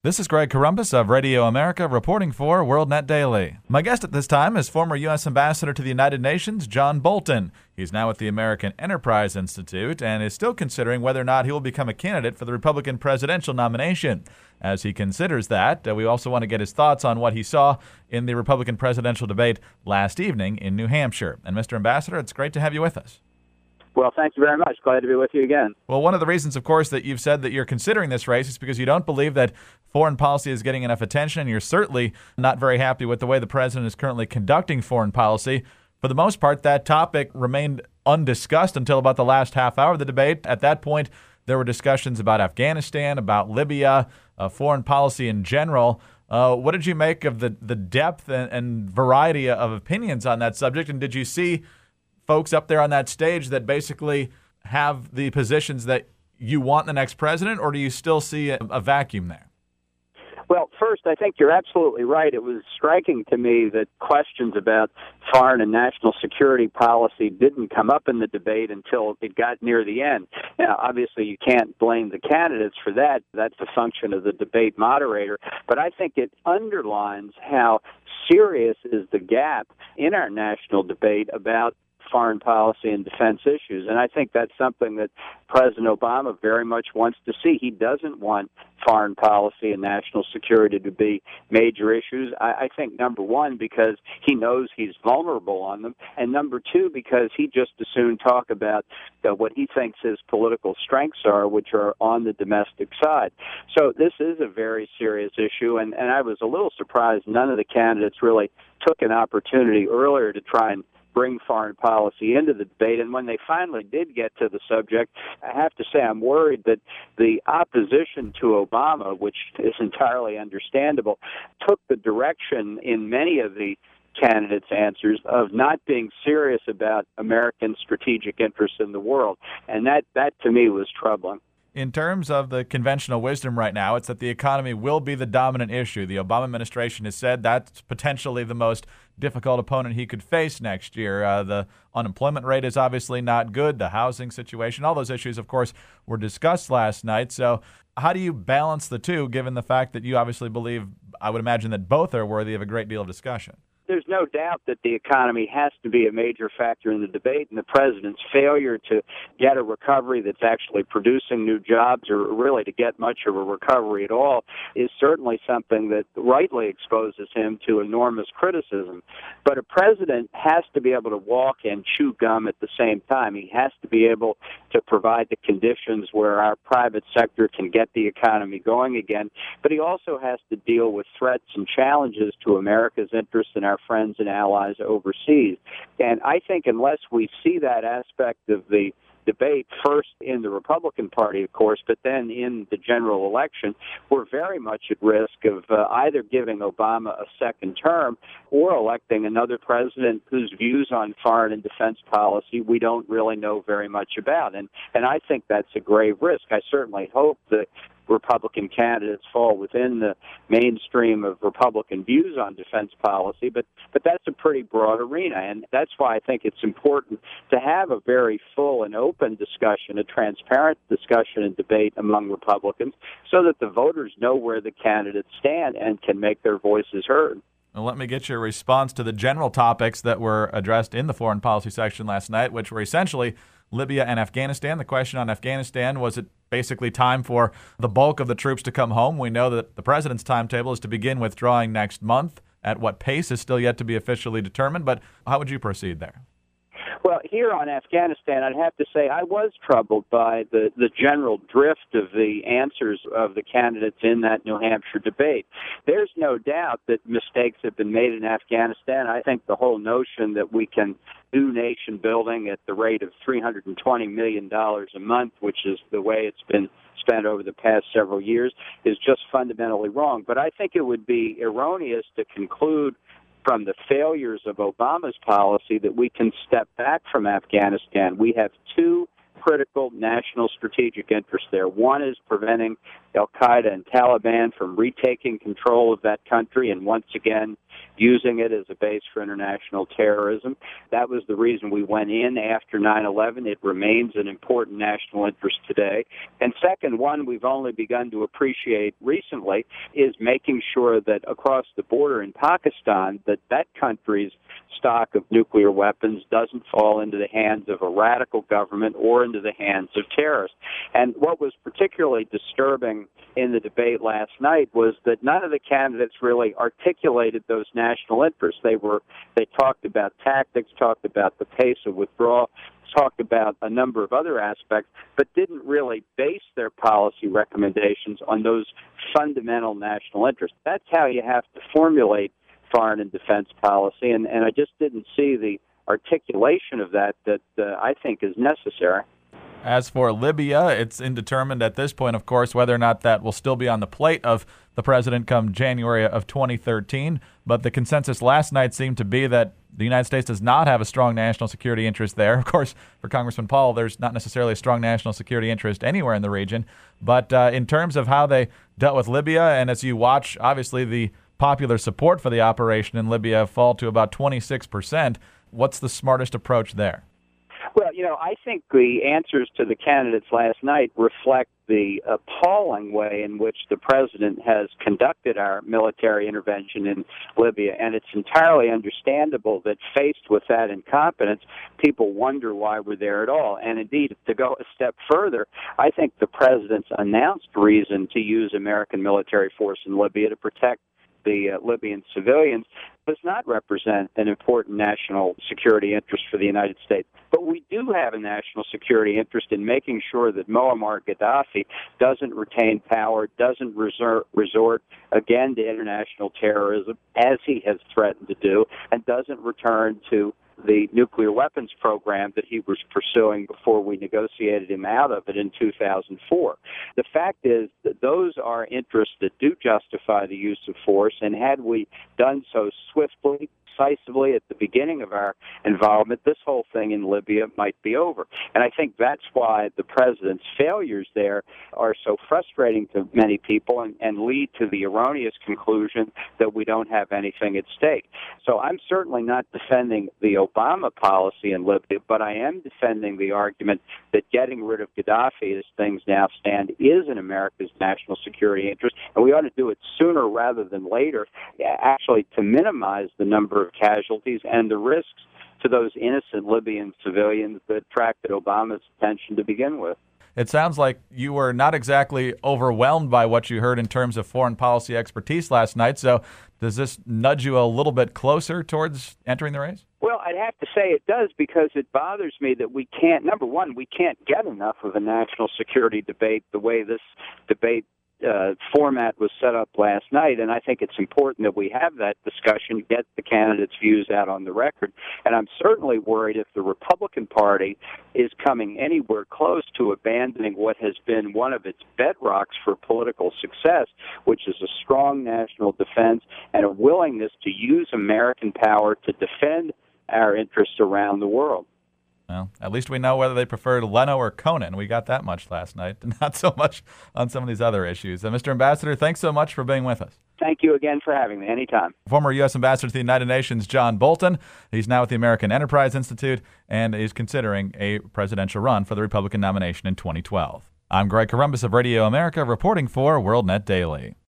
This is Greg Corombos of Radio America reporting for WorldNet Daily. My guest at this time is former U.S. Ambassador to the United Nations, John Bolton. He's now at the American Enterprise Institute and is still considering whether or not he will become a candidate for the Republican presidential nomination. As he considers that, we also want to get his thoughts on what he saw in the Republican presidential debate last evening in New Hampshire. And Mr. Ambassador, it's great to have you with us. Well, thank you very much. Glad to be with you again. Well, one of the reasons, of course, that you've said that you're considering this race is because you don't believe that foreign policy is getting enough attention, and you're certainly not very happy with the way the president is currently conducting foreign policy. For the most part, that topic remained undiscussed until about the last half hour of the debate. At that point, there were discussions about Afghanistan, about Libya, foreign policy in general. What did you make of the depth and variety of opinions on that subject, and did you see folks up there on that stage that basically have the positions that you want in the next president, or do you still see a vacuum there? Well, first, I think you're absolutely right. It was striking to me that questions about foreign and national security policy didn't come up in the debate until it got near the end. Now, obviously, you can't blame the candidates for that. That's a function of the debate moderator. But I think it underlines how serious is the gap in our national debate about foreign policy and defense issues. And I think that's something that President Obama very much wants to see. He doesn't want foreign policy and national security to be major issues. I think, number one, because he knows he's vulnerable on them, and number two, because he just as soon talk about what he thinks his political strengths are, which are on the domestic side. So this is a very serious issue, and I was a little surprised none of the candidates really took an opportunity earlier to try and bring foreign policy into the debate. And when they finally did get to the subject, I have to say I'm worried that the opposition to Obama, which is entirely understandable, took the direction in many of the candidates' answers of not being serious about American strategic interests in the world. And that to me was troubling. In terms of the conventional wisdom right now, it's that the economy will be the dominant issue. The Obama administration has said that's potentially the most difficult opponent he could face next year. The unemployment rate is obviously not good. The housing situation, all those issues, of course, were discussed last night. So how do you balance the two, given the fact that you obviously believe, I would imagine, that both are worthy of a great deal of discussion? There's no doubt that the economy has to be a major factor in the debate, and the president's failure to get a recovery that's actually producing new jobs, or really to get much of a recovery at all, is certainly something that rightly exposes him to enormous criticism. But a president has to be able to walk and chew gum at the same time. He has to be able to provide the conditions where our private sector can get the economy going again, but he also has to deal with threats and challenges to America's interests and our friends and allies overseas. And I think unless we see that aspect of the debate first in the Republican Party, of course, but then in the general election, we're very much at risk of either giving Obama a second term or electing another president whose views on foreign and defense policy we don't really know very much about. And I think that's a grave risk. I certainly hope that Republican candidates fall within the mainstream of Republican views on defense policy, but that's a pretty broad arena, and that's why I think it's important to have a very full and open discussion, a transparent discussion and debate among Republicans, so that the voters know where the candidates stand and can make their voices heard. Well, let me get your response to the general topics that were addressed in the foreign policy section last night, which were essentially Libya and Afghanistan. The question on Afghanistan, was it basically time for the bulk of the troops to come home? We know that the president's timetable is to begin withdrawing next month. At what pace is still yet to be officially determined, but how would you proceed there? Well, here on Afghanistan, I'd have to say I was troubled by the general drift of the answers of the candidates in that New Hampshire debate. There's no doubt that mistakes have been made in Afghanistan. I think the whole notion that we can do nation building at the rate of $320 million a month, which is the way it's been spent over the past several years, is just fundamentally wrong. But I think it would be erroneous to conclude from the failures of Obama's policy that we can step back from Afghanistan. We have two critical national strategic interests there. One is preventing al-Qaeda and Taliban from retaking control of that country and once again using it as a base for international terrorism. That was the reason we went in after 9/11. It remains an important national interest today. And second, one we've only begun to appreciate recently is making sure that across the border in Pakistan, that country's stock of nuclear weapons doesn't fall into the hands of a radical government or into the hands of terrorists. And what was particularly disturbing in the debate last night was that none of the candidates really articulated those national interests. They talked about tactics, talked about the pace of withdrawal, talked about a number of other aspects, but didn't really base their policy recommendations on those fundamental national interests. That's how you have to formulate foreign and defense policy, and I just didn't see the articulation of that I think is necessary. As for Libya, it's indeterminate at this point, of course, whether or not that will still be on the plate of the president come January of 2013. But the consensus last night seemed to be that the United States does not have a strong national security interest there. Of course, for Congressman Paul, there's not necessarily a strong national security interest anywhere in the region. But in terms of how they dealt with Libya, and as you watch, obviously, the popular support for the operation in Libya fall to about 26%, what's the smartest approach there? Well, I think the answers to the candidates last night reflect the appalling way in which the president has conducted our military intervention in Libya, and it's entirely understandable that faced with that incompetence, people wonder why we're there at all. And indeed, to go a step further, I think the president's announced reason to use American military force in Libya to protect the Libyan civilians does not represent an important national security interest for the United States. But we do have a national security interest in making sure that Muammar Gaddafi doesn't retain power, doesn't resort again to international terrorism, as he has threatened to do, and doesn't return to the nuclear weapons program that he was pursuing before we negotiated him out of it in 2004. The fact is that those are interests that do justify the use of force, and had we done so swiftly, decisively at the beginning of our involvement, this whole thing in Libya might be over. And I think that's why the president's failures there are so frustrating to many people and lead to the erroneous conclusion that we don't have anything at stake. So I'm certainly not defending the Obama policy in Libya, but I am defending the argument that getting rid of Gaddafi as things now stand is in America's national security interest, and we ought to do it sooner rather than later, actually to minimize the number of casualties and the risks to those innocent Libyan civilians that attracted Obama's attention to begin with. It sounds like you were not exactly overwhelmed by what you heard in terms of foreign policy expertise last night. So does this nudge you a little bit closer towards entering the race? Well, I'd have to say it does, because it bothers me that we can't, number one, we can't get enough of a national security debate the way this debate format was set up last night, and I think it's important that we have that discussion, get the candidates' views out on the record. And I'm certainly worried if the Republican Party is coming anywhere close to abandoning what has been one of its bedrocks for political success, which is a strong national defense and a willingness to use American power to defend our interests around the world. Well, at least we know whether they preferred Leno or Conan. We got that much last night, not so much on some of these other issues. Mr. Ambassador, thanks so much for being with us. Thank you again for having me. Anytime. Former U.S. Ambassador to the United Nations, John Bolton. He's now with the American Enterprise Institute and is considering a presidential run for the Republican nomination in 2012. I'm Greg Corombos of Radio America, reporting for WorldNet Daily.